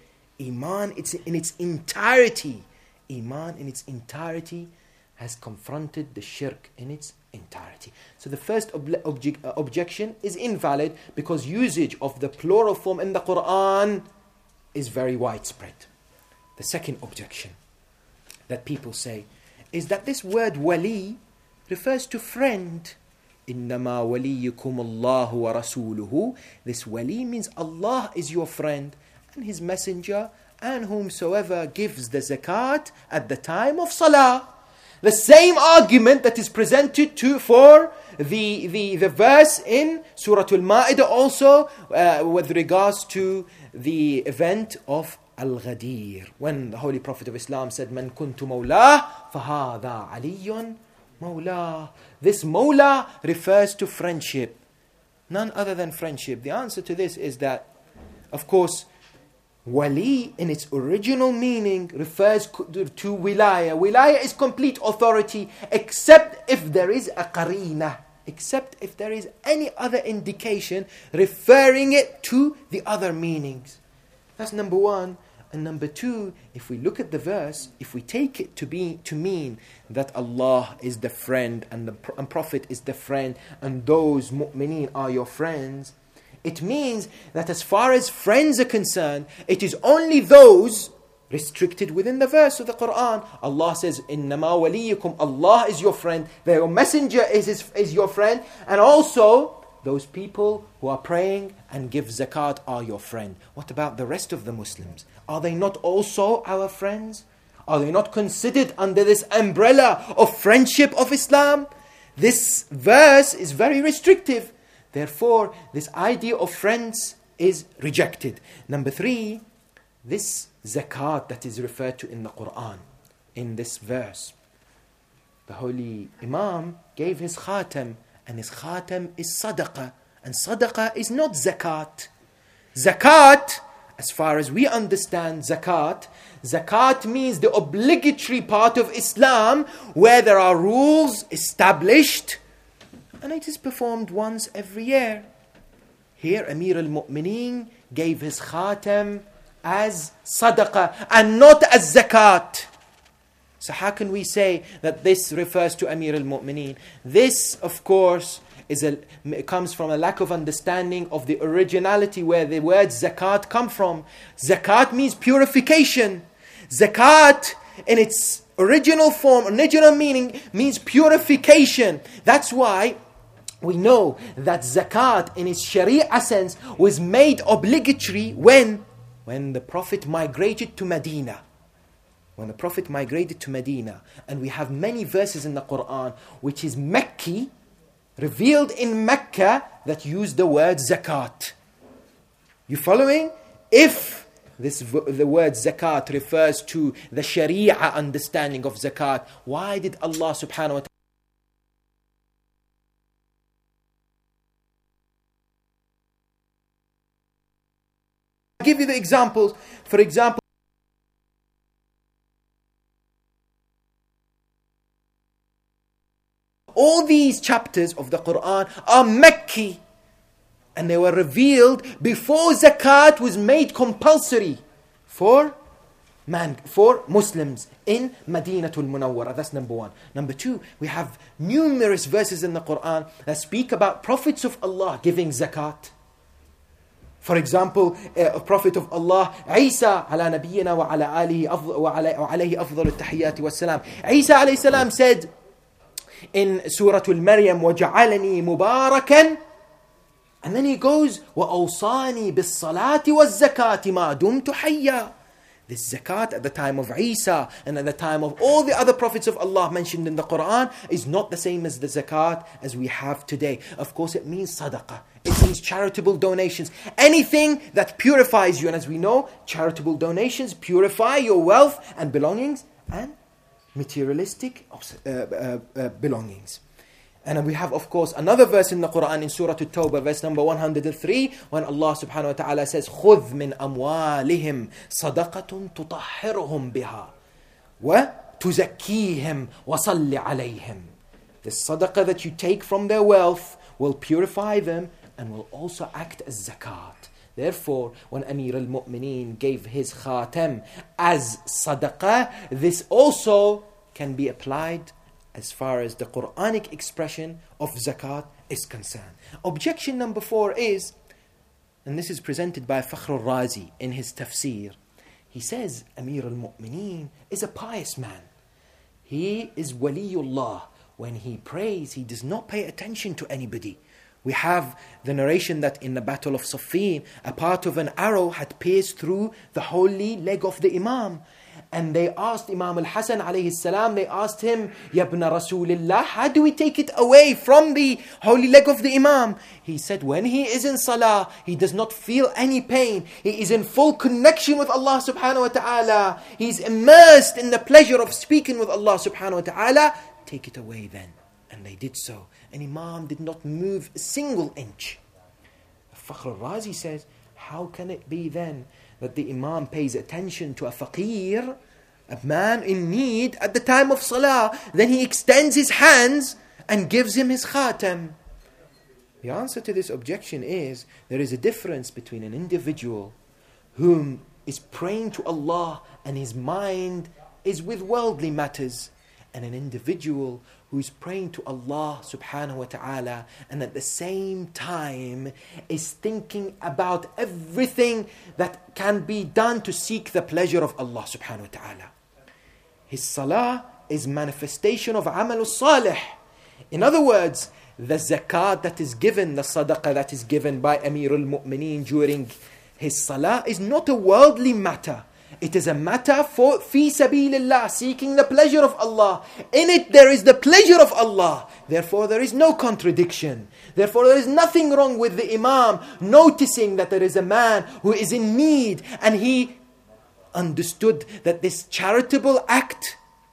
Iman, it's in its entirety. Iman in its entirety has confronted the shirk in its entirety. So the first objection is invalid because usage of the plural form in the Quran is very widespread. The second objection that people say is that this word wali refers to friend. إِنَّمَا وَلِيُّكُمُ اللَّهُ وَرَسُولُهُ. This wali means Allah is your friend and His messenger and whomsoever gives the zakat at the time of salah. The same argument that is presented for the verse in Surah Al-Ma'idah also with regards to the event of Al-Ghadir, when the Holy Prophet of Islam said, Man kuntu mawlah, fahada aliyun mawlah. This mawla refers to friendship, none other than friendship. The answer to this is that, of course, wali in its original meaning refers to wilaya. Wilaya is complete authority except if there is a qarina, except if there is any other indication referring it to the other meanings. That's number one. And number two, if we look at the verse, if we take it to mean that Allah is the friend and the Prophet is the friend and those mu'mineen are your friends, it means that as far as friends are concerned, it is only those restricted within the verse of the Quran. Allah says, Innama waliyukum, Allah is your friend, their messenger is your friend, and also those people who are praying and give zakat are your friend. What about the rest of the Muslims? Are they not also our friends? Are they not considered under this umbrella of friendship of Islam? This verse is very restrictive. Therefore, this idea of friends is rejected. Number three, this zakat that is referred to in the Quran, in this verse, the Holy Imam gave his khatam, and his khatam is sadaqah, and sadaqah is not zakat. Zakat, as far as we understand zakat, zakat means the obligatory part of Islam where there are rules established and it is performed once every year. Here Amir al-Mu'mineen gave his khatam as sadaqah and not as zakat. So how can we say that this refers to Amir al-Mu'mineen? This, of course, comes from a lack of understanding of the originality where the word zakat come from. Zakat means purification. Zakat in its original form, original meaning, means purification. That's why we know that zakat in its Sharia sense was made obligatory when the Prophet migrated to Medina. When the Prophet migrated to Medina, and we have many verses in the Quran which is Mecca, revealed in Mecca, that use the word zakat. You following? If the word zakat refers to the Sharia understanding of zakat, why did Allah subhanahu wa ta'ala give you the examples? For example, all these chapters of the Quran are Mekki, and they were revealed before zakat was made compulsory for Muslims in Madinatul Munawwara. That's number one. Number two, we have numerous verses in the Quran that speak about prophets of Allah giving zakat. For example, a prophet of Allah, Isa, ala nabiyyina wa ala alihi wa alayhi afdal at-tahiyyati was-salam. Isa alayhi salam said in Surah Al-Maryam, وَجَعَلَنِي مُبَارَكًا, and then he goes, وَأَوْصَانِي بِالصَّلَاةِ وَالزَّكَاةِ مَا دُمْتُ حَيًّا. This zakat at the time of Isa and at the time of all the other prophets of Allah mentioned in the Quran is not the same as the zakat as we have today. Of course, it means sadaqah. It means charitable donations. Anything that purifies you. And as we know, charitable donations purify your wealth and belongings and materialistic belongings. And we have, of course, another verse in the Quran in Surah At-Tawbah, verse number 103, when Allah subhanahu wa ta'ala says, خُذْ مِنْ أَمْوَالِهِمْ صَدَقَةٌ تُطَهِّرُهُمْ بِهَا وَتُزَكِّيهِمْ وَصَلِّ عَلَيْهِمْ. The sadaqah that you take from their wealth will purify them and will also act as zakat. Therefore, when Amir al-Mu'mineen gave his khatam as sadaqah, this also can be applied as far as the Quranic expression of zakat is concerned. Objection number 4 is, and this is presented by Fakhr al-Razi in his tafsir. He says Amir al-Mu'mineen is a pious man. He is Waliullah. When he prays, he does not pay attention to anybody. We have the narration that in the Battle of Siffin, a part of an arrow had pierced through the holy leg of the Imam. And they asked Imam al-Hasan alayhi salam, they asked him, Ya ibn Rasulillah, how do we take it away from the holy leg of the Imam? He said, when he is in salah, he does not feel any pain. He is in full connection with Allah subhanahu wa ta'ala. He is immersed in the pleasure of speaking with Allah subhanahu wa ta'ala. Take it away then. And they did so. And Imam did not move a single inch. Fakhr al-Razi says, how can it be then that the Imam pays attention to a faqir, a man in need at the time of salah, then he extends his hands and gives him his khatam? The answer to this objection is, there is a difference between an individual whom is praying to Allah and his mind is with worldly matters, and an individual who is praying to Allah subhanahu wa ta'ala and at the same time is thinking about everything that can be done to seek the pleasure of Allah subhanahu wa ta'ala. His salah is manifestation of amal salih. In other words, the zakat that is given, the sadaqah that is given by Amir al-Mu'mineen during his salah is not a worldly matter. It is a matter for fi sabilillah, seeking the pleasure of Allah. In it there is the pleasure of Allah. Therefore there is no contradiction. Therefore there is nothing wrong with the Imam noticing that there is a man who is in need, and he understood that this charitable act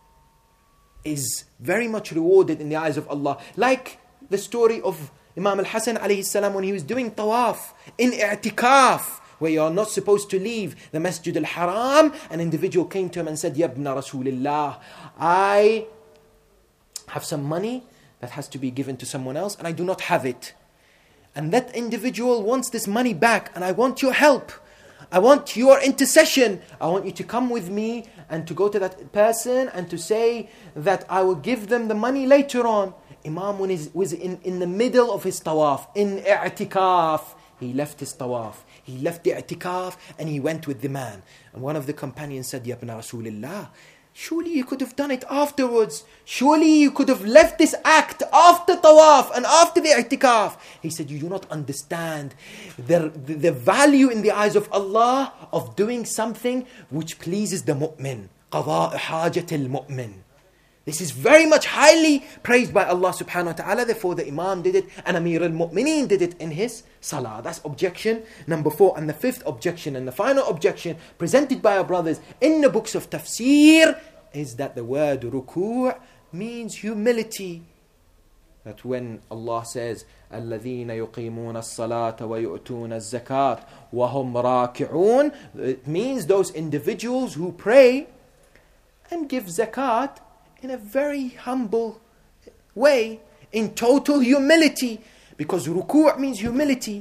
is very much rewarded in the eyes of Allah. Like the story of Imam al-Hasan alayhi salam when he was doing tawaf in i'tikaf, where you are not supposed to leave the Masjid al-Haram. An individual came to him and said, Ya ibn Rasulillah, I have some money that has to be given to someone else and I do not have it. And that individual wants this money back, and I want your help. I want your intercession. I want you to come with me and to go to that person and to say that I will give them the money later on. Imam was in the middle of his tawaf, in i'tikaf. He left his tawaf. He left the i'tikaf and he went with the man. And one of the companions said, Ya ibn Rasulillah, surely you could have done it afterwards. Surely you could have left this act after tawaf and after the i'tikaf. He said, you do not understand the value in the eyes of Allah of doing something which pleases the mu'min. قَضَاءُ حَاجَةِ الْمُؤْمِنِ. This is very much highly praised by Allah subhanahu wa ta'ala. Therefore the Imam did it and Amir al-Mu'mineen did it in his salah. That's objection number 4. And the 5th objection and the final objection presented by our brothers in the books of tafsir is that the word ruku' means humility. That when Allah says, الَّذِينَ يُقِيمُونَ الصَّلَاةَ وَيُؤْتُونَ الزَّكَاةَ وَهُمْ رَاكِعُونَ, it means those individuals who pray and give zakat in a very humble way. in total humility, because ruku' means humility.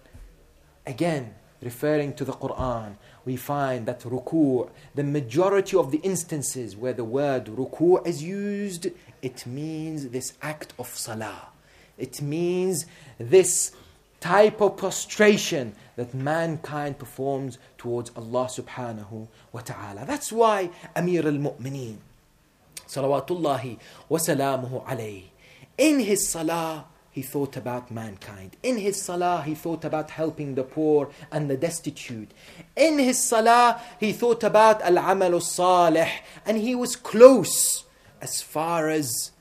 Again, referring to the Quran, we find that ruku', the majority of the instances where the word ruku' is used, it means this act of salah. It means this type of prostration that mankind performs towards Allah subhanahu wa ta'ala. That's why Amir al-Mu'mineen, salawatullahi wa salamuhu alayhi, in his salah, he thought about mankind. In his salah, he thought about helping the poor and the destitute. In his salah, he thought about al-amal al-salih. And he was close as far as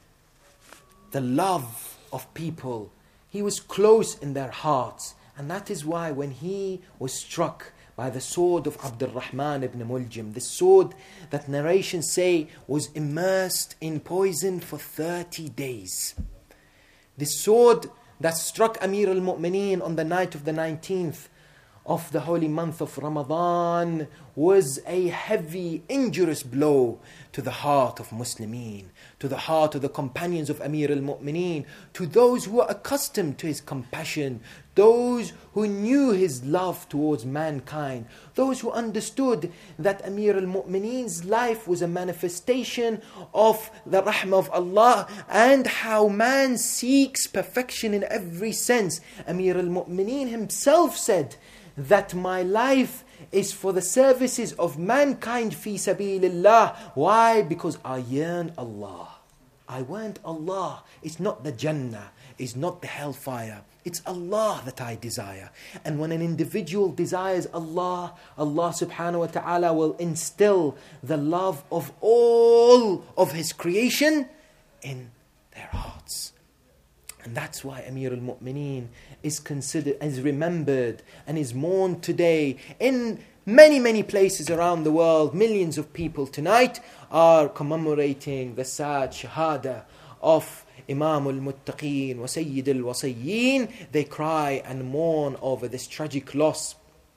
the love of people. He was close in their hearts. And that is why when he was struck by the sword of Abdul Rahman ibn Muljim, the sword that narrations say was immersed in poison for 30 days. The sword that struck Amir al-Mu'mineen on the night of the 19th of the holy month of Ramadan was a heavy, injurious blow to the heart of Muslimin, to the heart of the companions of Amir al-Mu'mineen, to those who were accustomed to his compassion, those who knew his love towards mankind, those who understood that Amir al-Mu'mineen's life was a manifestation of the rahmah of Allah and how man seeks perfection in every sense. Amir al-Mu'mineen himself said that my life is for the services of mankind fi sabilillah. Why? Because I yearn Allah. I want Allah. It's not the Jannah. It's not the hellfire. It's Allah that I desire. And when an individual desires Allah, Allah subhanahu wa ta'ala will instill the love of all of His creation in their hearts. And that's why Amir al-Mu'mineen is considered, is remembered and is mourned today in many places around the world. Millions of people tonight are commemorating the sad shahada of Imam al-Muttaqeen wa Sayyid al-Wasiyyin. They cry and mourn over this tragic loss.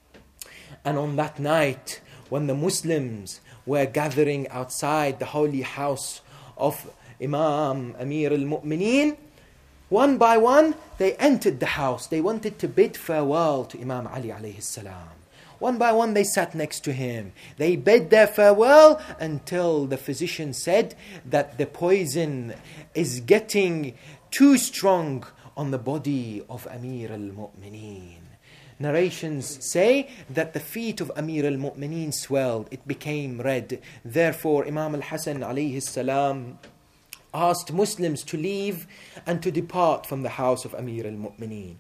And on that night, when the Muslims were gathering outside the holy house of Imam Amir al-Mu'mineen, one by one, they entered the house. They wanted to bid farewell to Imam Ali alayhi salam. One by one, they sat next to him. They bid their farewell until the physician said that the poison is getting too strong on the body of Amir al-Mu'mineen. Narrations say that the feet of Amir al-Mu'mineen swelled. It became red. Therefore, Imam al-Hasan alayhi salam asked Muslims to leave and to depart from the house of Amir al-Mu'mineen.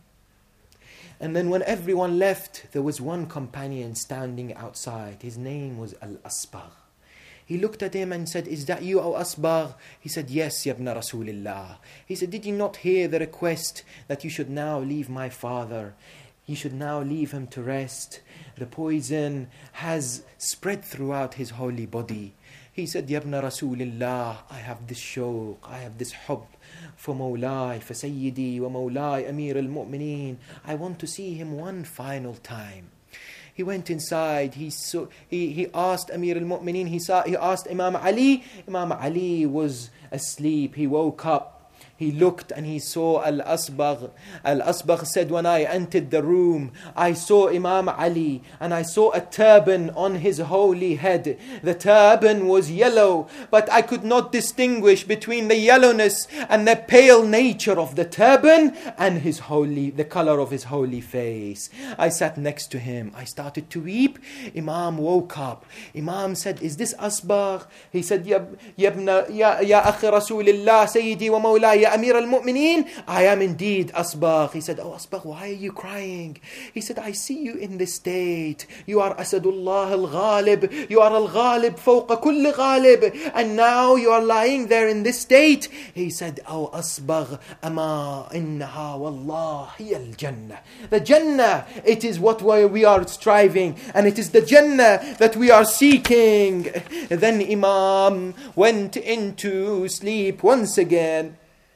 And then when everyone left, there was one companion standing outside. His name was Al-Asbagh. He looked at him and said, "Is that you, O Asbagh?" He said, "Yes, Yabna Rasulillah." He said, "Did you not hear the request that you should now leave my father? You should now leave him to rest. The poison has spread throughout his holy body." He said, "Yabna Rasulillah, I have this shawq, I have this hubb for Mawlai, for Sayyidi wa Mawlai, Amir al-Mu'mineen. I want to see him one final time." He went inside, he asked Amir al-Mu'mineen, he asked Imam Ali. Imam Ali was asleep. He woke up. He looked and he saw Al-Asbagh. Al-Asbagh said, "When I entered the room, I saw Imam Ali and I saw a turban on his holy head. The turban was yellow, but I could not distinguish between the yellowness and the pale nature of the turban and the color of his holy face. I sat next to him. I started to weep. Imam woke up. Imam said, "Is this Asbagh?" He said, Ya akhi Rasulillah, Sayyidi wa Mawlai, Ya Amir al-Mu'mineen, I am indeed Asbagh." He said, "Oh Asbagh, why are you crying?" He said, "I see you in this state. You are Asadullah al-Ghalib. You are al-Ghalib fawqa kulli Ghalib. And now you are lying there in this state." He said, "Oh Asbagh, ama innaha wallah hiya al-Jannah." The Jannah, it is what we are striving, and it is the Jannah that we are seeking. Then Imam went into sleep once again.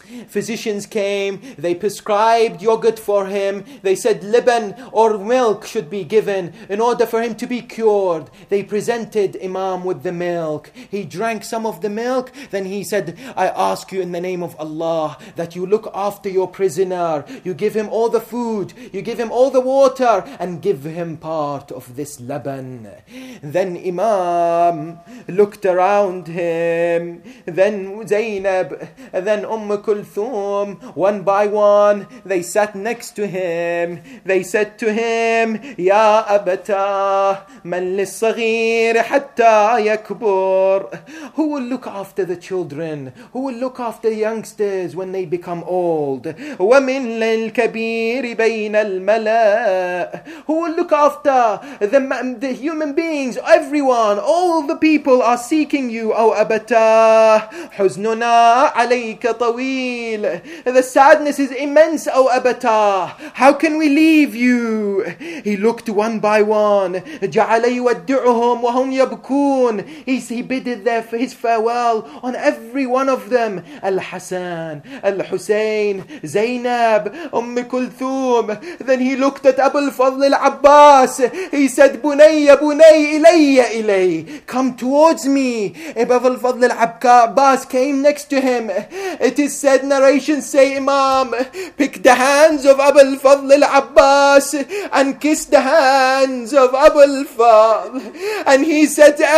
Physicians came, they prescribed yogurt for him. They said liban or milk should be given in order for him to be cured. They presented Imam with the milk. He drank some of the milk. Then he said, I ask you in the name of Allah that you look after your prisoner. You give him all the food, you give him all the water, and give him part of this laban. Then Imam looked around him. Then Zainab, then Kulthum, one by one, they sat next to him. They said to him, Ya abata, man lis-saghir hatta yakbur. Who will look after the children? Who will look after the youngsters when they become old? وَمِن لِلْكَبِيرِ بَيْنَ الْمَلَأِ. Who will look after the human beings? Everyone, all the people are seeking you. O abata, حُزْنُنَا عَلَيْكَ طَوِيلٌ. The sadness is immense, O Abata. How can we leave you? He looked one by one. جَعَلَ يُوَدِّعُهُمْ وَهُمْ يَبْكُونَ. He bidded his farewell on every one of them. Al-Hasan, Al-Hussein, Zainab, Kulthum. Then he looked at Abu al-Fadl al-Abbas. He said, Bunayya, ilayya, ilay. Come towards me. Abu al-Fadl al-Abbas came next to him. It is said, narrations say, Imam picked the hands of Abu al-Fadl al-Abbas and kissed the hands of Abu al-Fadl. And he said to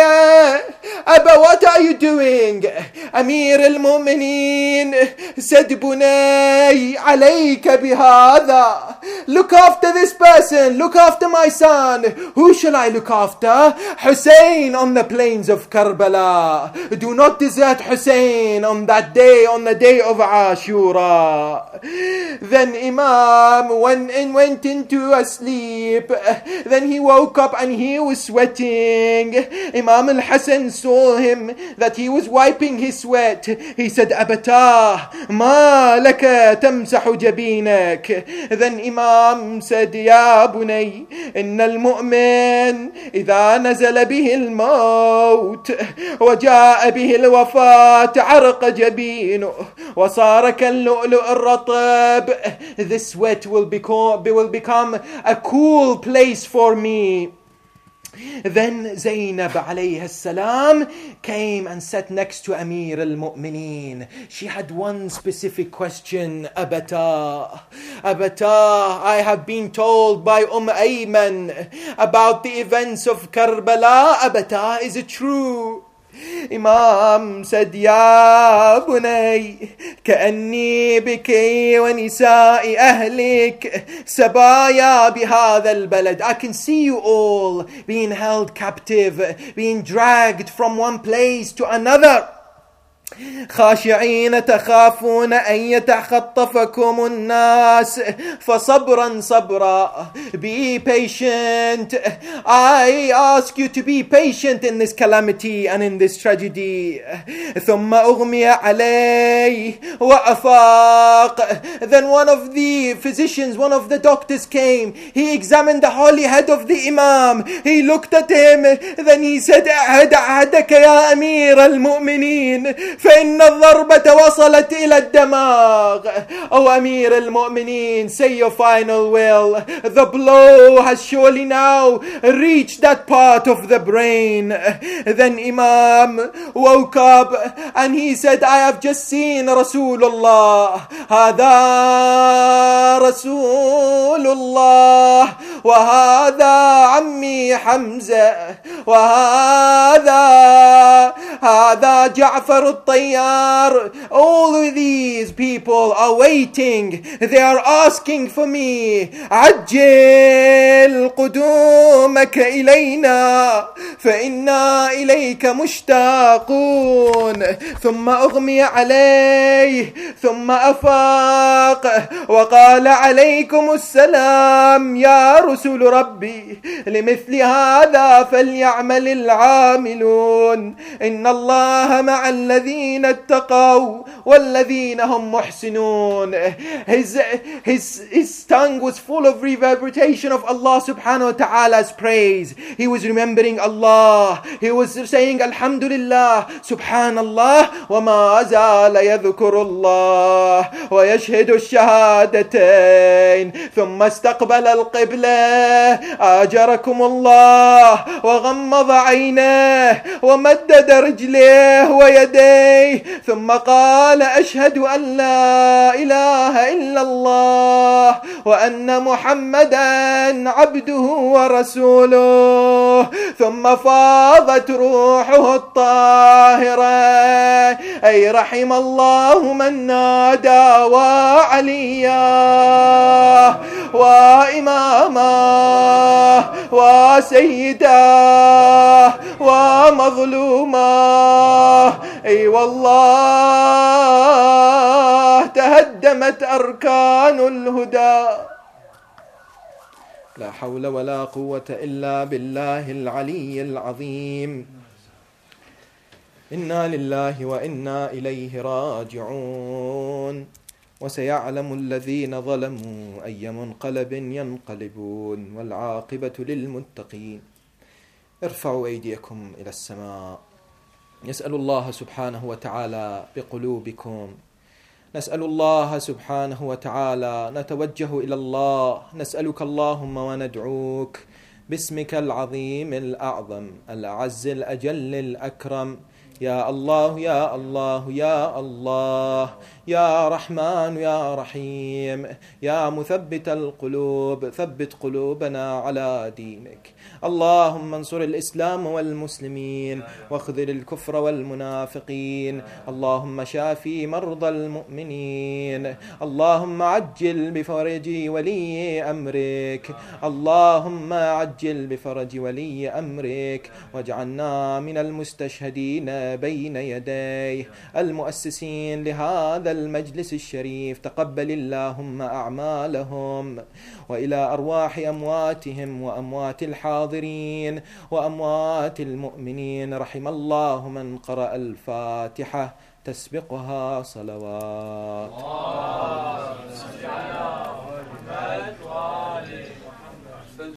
Abba, what are you doing? Amir al-Mu'mineen said, Bunay, alayka bihada. Look after this person. Look after my son. Who shall I look after? Hussein on the plains of Karbala. Do not desert Hussein on that day, on the day of Ashura. Then Imam went into a sleep. Then he woke up and he was sweating. Imam al-Hasan saw him that he was wiping his sweat. He said, Abata, ma laka tamsahu jabinak. Then Imam said, Ya bunay, inna al-mu'min idha nazala bihi al-maut wa jaa bihi al-wafat arqa jabinu wa sara kal-lu'lu' al-ratab. This sweat will become a cool place for me. Then Zainab alayha salam came and sat next to Amir al-Mu'mineen. She had one specific question. Abata, I have been told by Ayman about the events of Karbala. Abata, is it true? Imam said, Ya bunay, كأني بكي ونساء أهلك سبايا بهذا البلد. I can see you all being held captive, being dragged from one place to another. خاشعين تخافون أن يتخطفكم الناس فصبرا صبرا. Be patient. I ask you to be patient in this calamity and in this tragedy. ثم أغمي عليه وأفاق. Then one of the physicians, one of the doctors came. He examined the holy head of the Imam. He looked at him. Then he said, أعهدك يا أمير المؤمنين فإن الضربة وصلت إلى الدماغ. O Amir al-Mu'mineen, say your final will. The blow has surely now reached that part of the brain. Then Imam woke up and he said, I have just seen Rasulullah. هذا رسول الله وهذا عمي حمزة وهذا جعفر الطيار. All of these people are waiting. They are asking for me. عجل قدومك إلينا فإنا إليك مشتاقون. ثم أغمي عليه ثم أفاق وقال عليكم السلام يا رسول ربي لمثل هذا فليعمل العاملون إن الله مع الذين الذين اتقوا والذين هم محسنون. His tongue was full of reverberation of Allah subhanahu wa ta'ala's praise. He was remembering Allah. He was saying Alhamdulillah, Subhanallah, وما زال يذكر الله ويشهد الشهادتين ثم استقبل القبلة آجركم الله وغمض عينيه ومدد رجليه ويديه ثم قال أشهد أن لا إله إلا الله وأن محمدا عبده ورسوله. ثم فاضت روحه الطاهرة، أي رحم الله من نادى وعليا وإماما وسيدا ومظلوما. أي والله تهدمت أركان الهدى. لا حول ولا قوة إلا بالله العلي العظيم. إنا لله وإنا إليه راجعون. وسيعلم الذين ظلموا أي منقلب ينقلبون والعاقبة للمتقين. ارفعوا أيديكم إلى السماء. يسأل الله سبحانه وتعالى بقلوبكم. نسأل الله سبحانه وتعالى، نتوجه إلى الله، نسألك اللهم وندعوك باسمك العظيم الأعظم الأعز الأجل الأكرم. يا الله يا الله يا الله، يا رحمن يا رحيم، يا مثبت القلوب، ثبت قلوبنا على دينك. اللهم انصر الإسلام والمسلمين واخذل الكفر والمنافقين. اللهم شافي مرضى المؤمنين. اللهم عجل بفرج ولي أمرك. اللهم عجل بفرج ولي أمرك واجعلنا من المستشهدين بين يديه المؤسسين لهذا المجلس الشريف. تقبل اللهم أعمالهم، وإلى أرواح أمواتهم وأموات الحاضرين وأموات المؤمنين. رحم الله من قرأ الفاتحة تسبقها صلوات.